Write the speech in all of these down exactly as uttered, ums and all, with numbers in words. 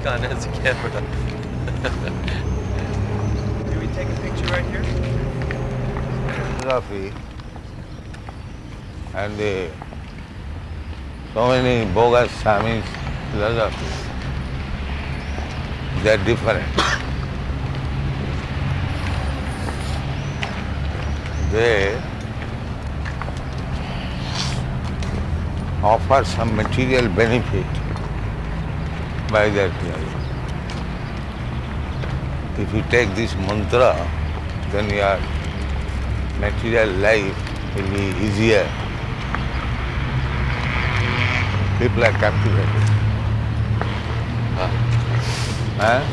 ISKCON has a camera. Can we take a picture right here? Philosophy and the, so many bogus Swamis philosophy, they are different. They offer some material benefit by their philosophy. If you take this mantra, then your material life will be easier. People are captivated. Huh? Huh?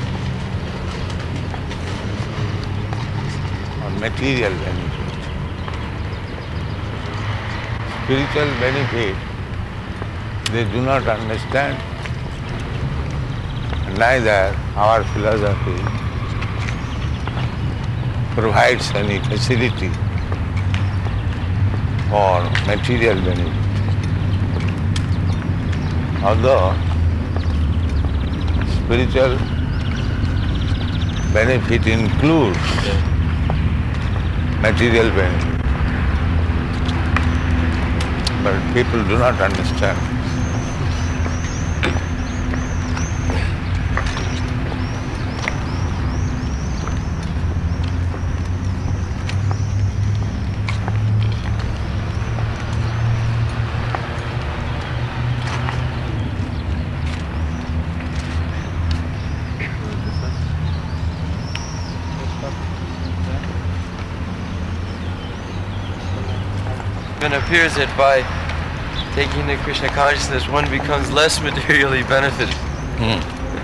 On material benefit. Spiritual benefit, they do not understand. Neither our philosophy provides any facility for material benefit. Although spiritual benefit includes material benefit, but people do not understand. It appears that by taking the Krishna consciousness, one becomes less materially benefited. Hmm.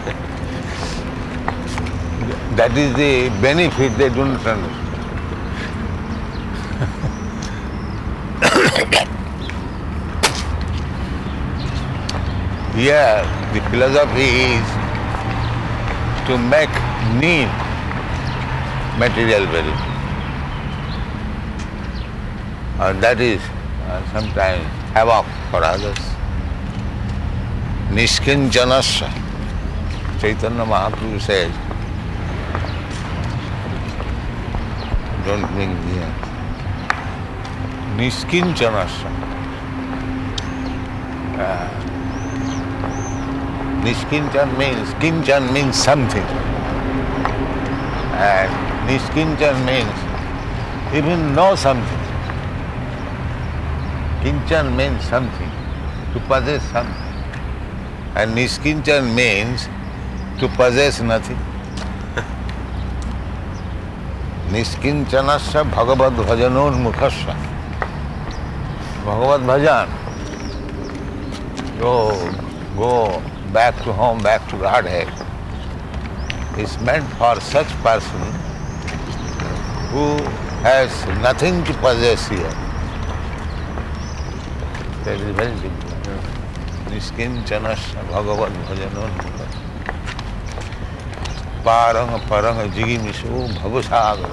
That is the benefit they do not understand. Here, the philosophy is to make need material benefit. And that is uh, sometimes havoc for others. Nishkinchanasya. Chaitanya Mahaprabhu says, don't bring here. Nishkinchanasya. Uh, Nishkinchan means, kinchan means something. And Nishkinchan means even know something. Kinchan means something, to possess something. And Nishkinchan means to possess nothing. Nishkinchanasya bhagavad bhajanur mukhasya. Bhagavad bhajan. Go, go back to home, back to Godhead. Is meant for such person who has nothing to possess here. That is very difficult. Nishkinchanasya bhagavad bhajanur mukhasya. Parang parang jigimiso bhavasagar.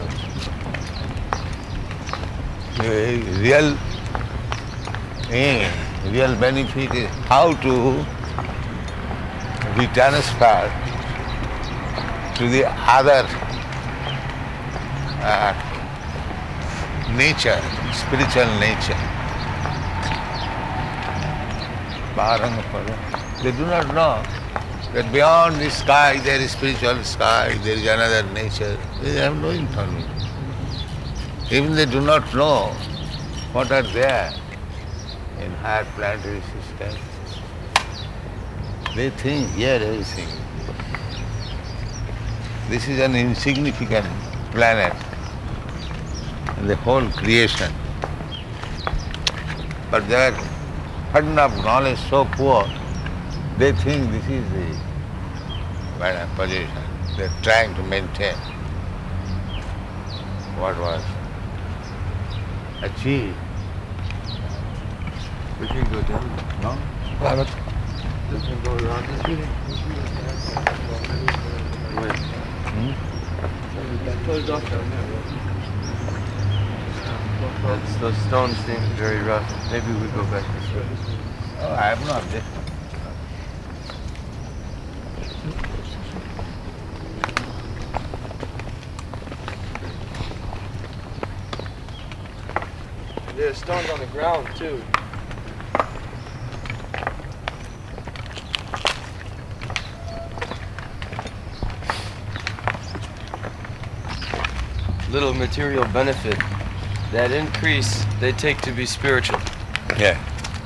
Real aim, real benefit is how to be transferred to the other uh, nature, spiritual nature. Parang parang. They do not know that beyond the sky there is spiritual sky, there is another nature. They have no information. Even they do not know what are there in higher planetary systems. They think here everything. This is an insignificant planet in the whole creation. But their burden of knowledge so poor, they think this is the well, position. They are trying to maintain what was achieved. We can go down. No? But we can go around this way. Wait. Hmm? That closed off down there. That's, those stones seem very rough. Maybe we go back this way. Oh, I have no objection. There's stones on the ground too. Little material benefit. That increase they take to be spiritual. Yeah.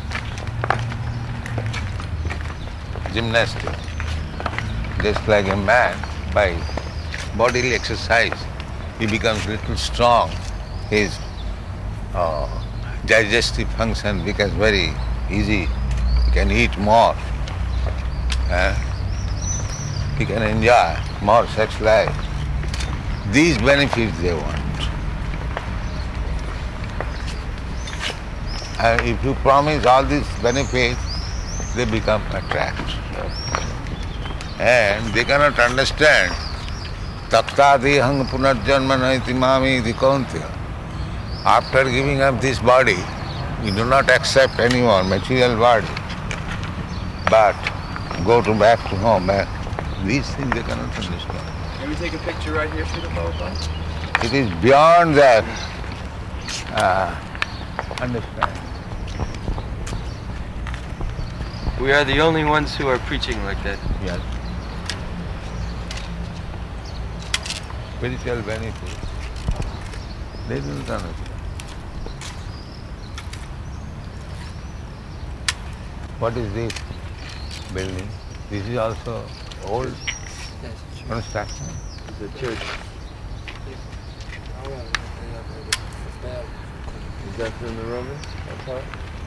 Gymnastics. Just like a man, by bodily exercise, he becomes little strong. His uh, digestive function becomes very easy. He can eat more. Eh? He can enjoy more sex life. These benefits they want. And if you promise all these benefits, they become attracted. And they cannot understand Taktadehang punarjanma naiti mami iti kauntya. After giving up this body, you do not accept any more material body, but go to back to home. Back. These things they cannot understand. Can we take a picture right here, Srila Prabhupada? It is beyond that uh, understand. We are the only ones who are preaching like that. Yes. Spiritual benefits. They do not understand. What is this building? This is also old construction. The church. Is that from the Romans? That part?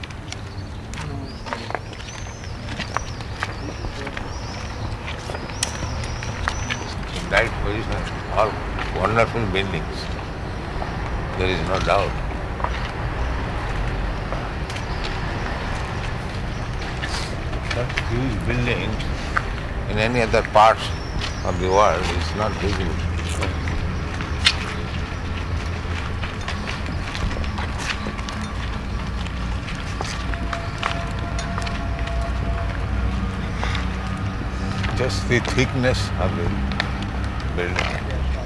Right position, all wonderful buildings. There is no doubt. Such huge buildings in any other parts of the world is not visible. Just the thickness of the building.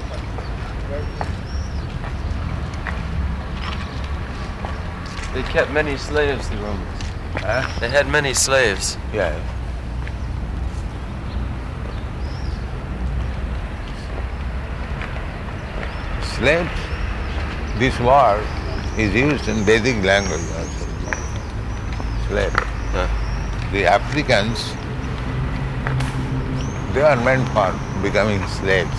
They kept many slaves, the Romans. Huh? They had many slaves. Yeah. Slaves, this word is used in Vedic language also. Slave. Huh. The Africans, they are meant for becoming slaves.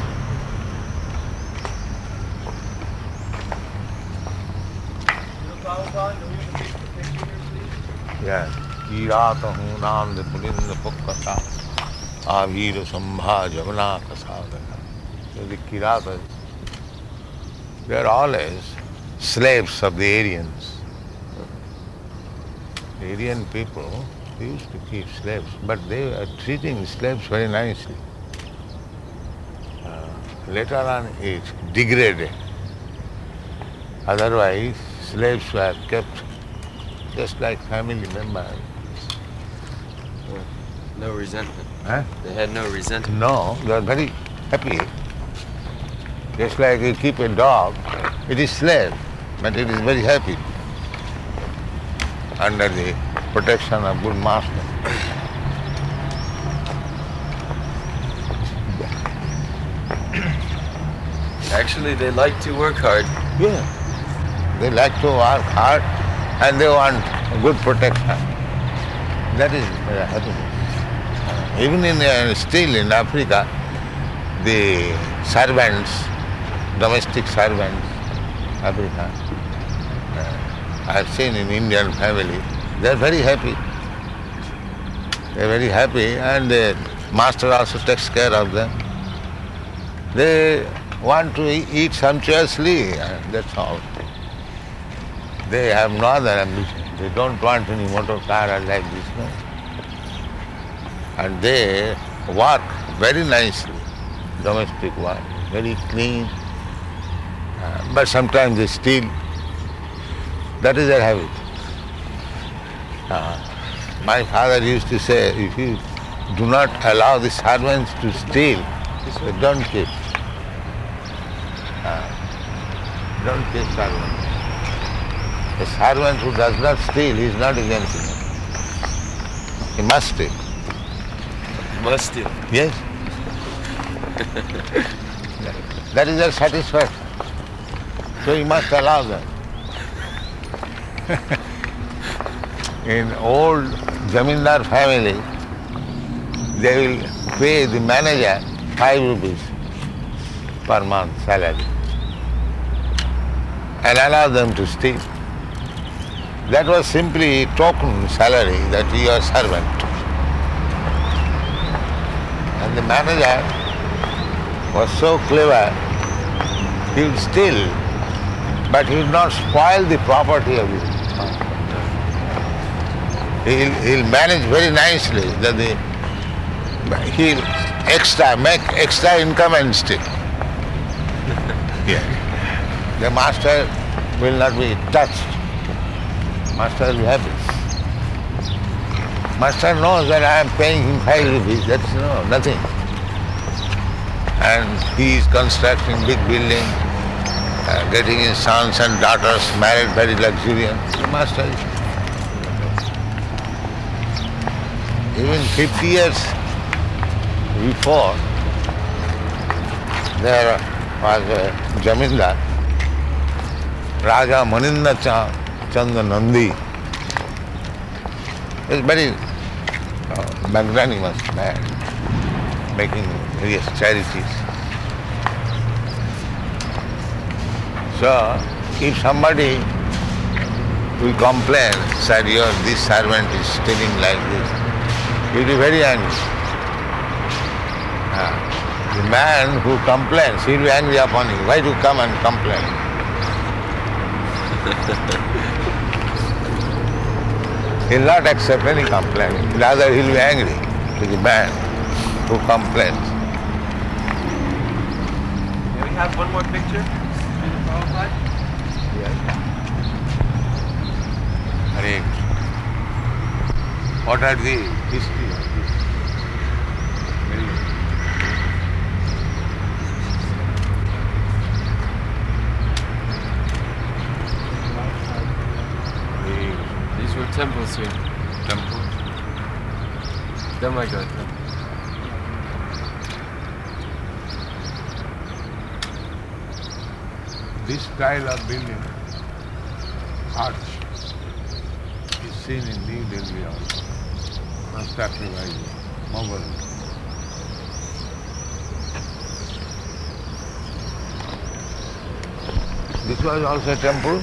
Yeah. Kirata hunam de pulinda pukkata avira sambha javana kasadana. So the Kiratas, they are always slaves of the Aryans. The Aryan people, they used to keep slaves, but they are treating slaves very nicely. Uh, later on it degraded. Otherwise, slaves were kept just like family members. No resentment. Huh? They had no resentment. No, they are very happy. Just like you keep a dog, it is slave, but it is very happy under the protection of good master. Actually, they like to work hard. Yeah, they like to work hard and they want good protection. That is their happiness. Even in uh, still in Africa, the servants, domestic servants, Africa, uh, I have seen in Indian family, they are very happy. They are very happy, and the master also takes care of them. They want to eat sumptuously, and that's all. They have no other ambition. They don't want any motor car like this, no? And they work very nicely, domestic work, very clean. Uh, but sometimes they steal. That is their habit. Uh, my father used to say, if you do not allow the servants to steal, they don't keep. Uh, don't keep servants. A servant who does not steal, he is not a gentleman. He must steal. Must steal. Yes. That is their satisfaction. So you must allow them. In old Zamindar family, they will pay the manager five rupees per month salary and allow them to steal. That was simply token salary that you are servant. And the manager was so clever, he would steal, but he would not spoil the property of his master. He'll, he'll manage very nicely that the, he'll extra, make extra income and steal. Yeah. The master will not be touched. Master will be happy. Master knows that I am paying him five rupees, that's no, nothing. And he is constructing big building, uh, getting his sons and daughters married very luxuriant. The master is. Even fifty years before, there was a Jamindar, Raja Maninda Chand Nandi. He was very uh, magnanimous man, making various charities. So, if somebody will complain, sir, your, this servant is stealing like this, he will be very angry. Uh, the man who complains, he will be angry upon him. Why do you come and complain? He will not accept any complaint. Rather, he will be angry to the man who complains. May we have one more picture? Yes. Hare Krishna. What are the history of this? Very good. These were temples here. Temple. Demigod temple. This style of building, arch, is seen in New Delhi also, constructed by the Mughals. This was also a temple?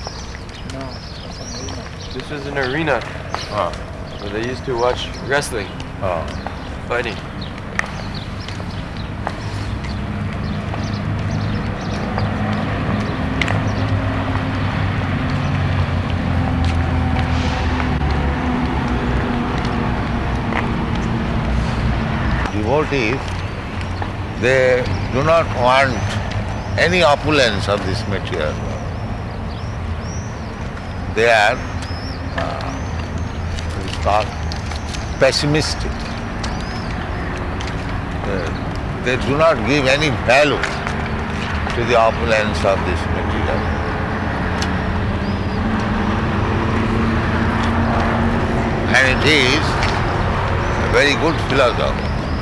This was an arena Ah. where they used to watch wrestling, Ah. fighting. Devotees, they do not want any opulence of this material. They are uh, what is called pessimistic. Uh, they do not give any value to the opulence of this material. And it is a very good philosophy.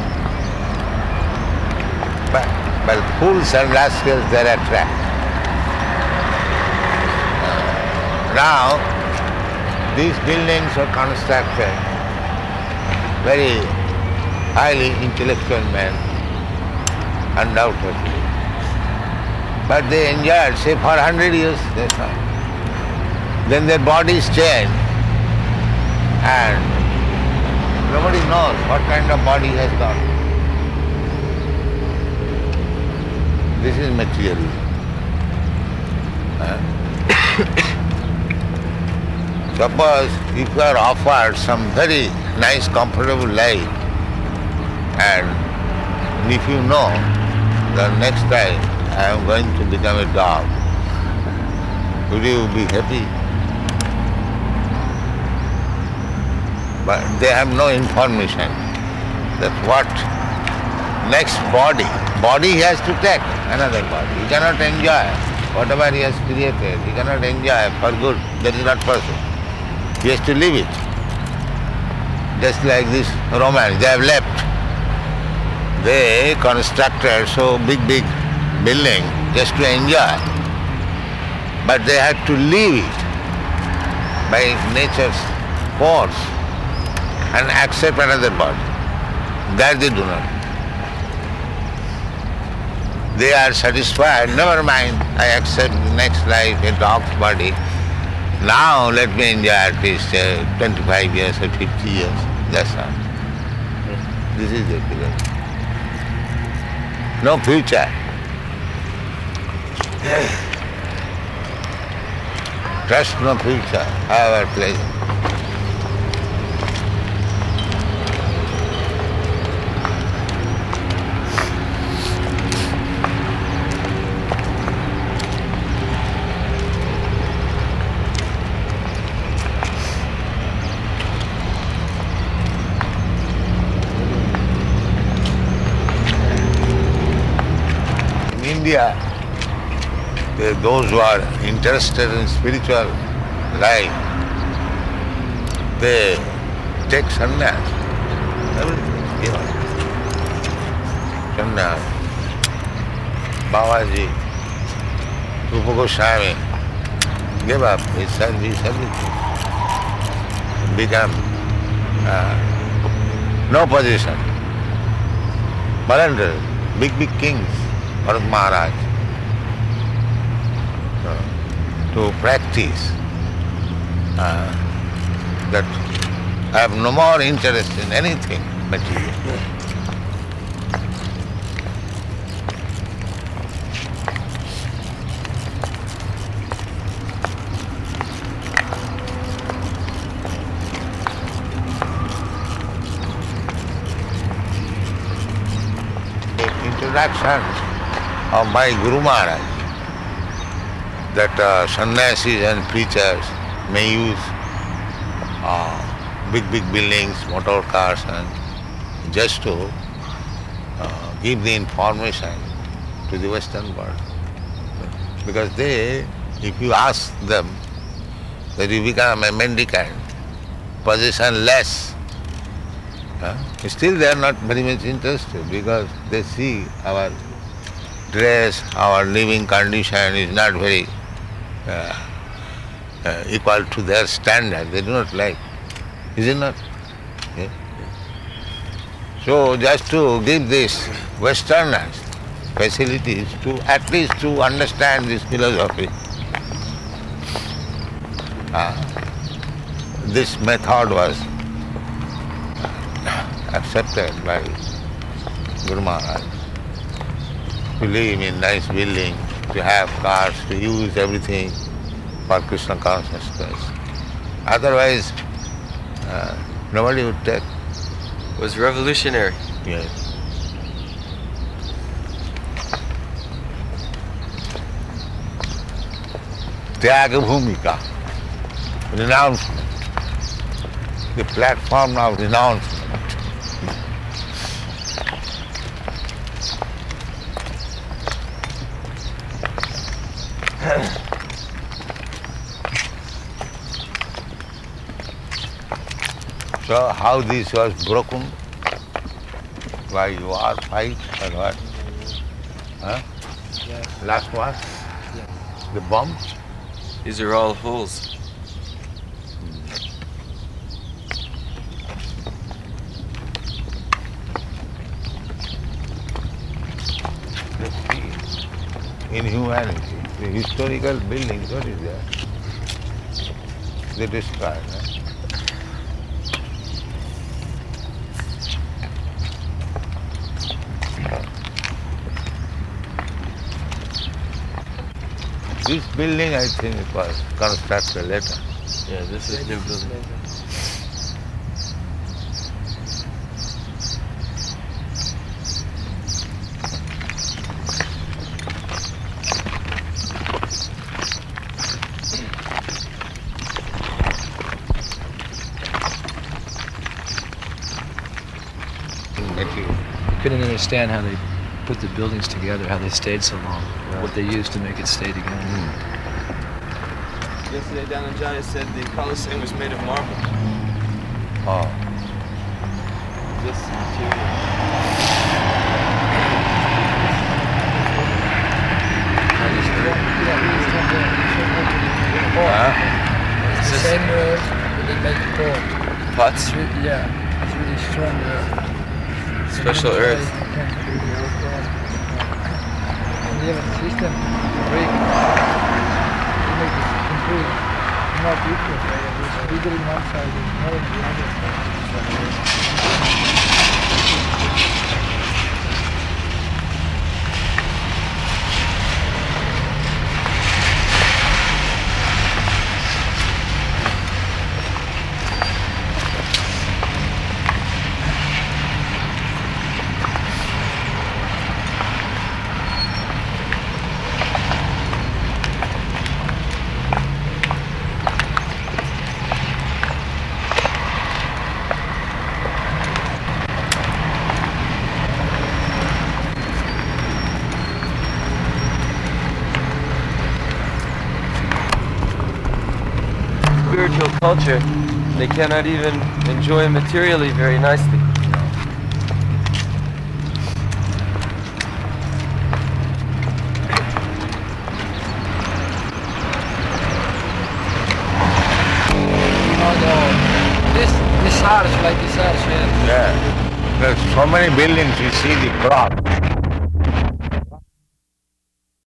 But, but fools and rascals they are attracted. Now, these buildings are constructed very highly intellectual men, undoubtedly. But they enjoyed, say, for a hundred years, they saw. Then their bodies change, and nobody knows what kind of body has got. This is materialism. Huh? Suppose if you are offered some very nice, comfortable life, and if you know that next time I am going to become a dog, would you be happy? But they have no information that what next body, body he has to take another body. He cannot enjoy Whatever he has created, he cannot enjoy for good. That is not possible. He has to leave it. Just like this Romans, they have left. They constructed so big, big building just to enjoy. But they had to leave it by nature's force and accept another body. That they do not. They are satisfied, never mind, I accept the next life, a dog's body. Now let me enjoy at least uh, twenty-five years or fifty years. That's all. This is the philosophy. No future. Trust no future, however pleasant. India, those who are interested in spiritual life, they take sannyas. Everything, you know. Sannyas. Babaji, Rupa Goswami, give up his service, everything. Become uh, no position. Voluntary, big, big kings. Bharat Maharaj, uh, to practice uh, that I have no more interest in anything material. The introduction of my Guru Maharaj, that uh, sannyasis and preachers may use uh, big, big buildings, motor cars, and just to uh, give the information to the Western world. Because they, if you ask them that you become a mendicant, possessionless, huh? still they are not very much interested because they see our dress, our living condition is not very uh, uh, equal to their standard. They do not like. Is it not? Yeah. So just to give this Westerners facilities to at least to understand this philosophy, uh, this method was accepted by Guru Maharaj. To live in nice building, to have cars, to use everything for Krishna consciousness. Otherwise, uh, nobody would take. It was revolutionary. Yes. Tyaga Bhumika, renouncement, the platform of renouncement. So how this was broken? By war, fight, or what? Huh? Yes. Last one? Yes. The bombs? These are all holes. Inhumanity. The historical buildings, what is that? They destroyed. Huh? This building, I think it was constructed later. Yeah, this is new building. Couldn't understand how they put the buildings together, how they stayed so long, Yeah. what they used to make it stay together. Yesterday, Dhananjaya said the Colosseum was made of marble. Oh. This material. Huh? It's the This- same earth that they make it gold. Pots? It's re- yeah, it's really strong earth. Special And earth. they can really work on. And they have a system to break it. They make it complete. Not equal. It's bigger in one side and smaller in the other side. Spiritual culture, they cannot even enjoy materially very nicely. You know, the, this, this arch, like this arch here. Yeah. There's so many buildings, you see the cross.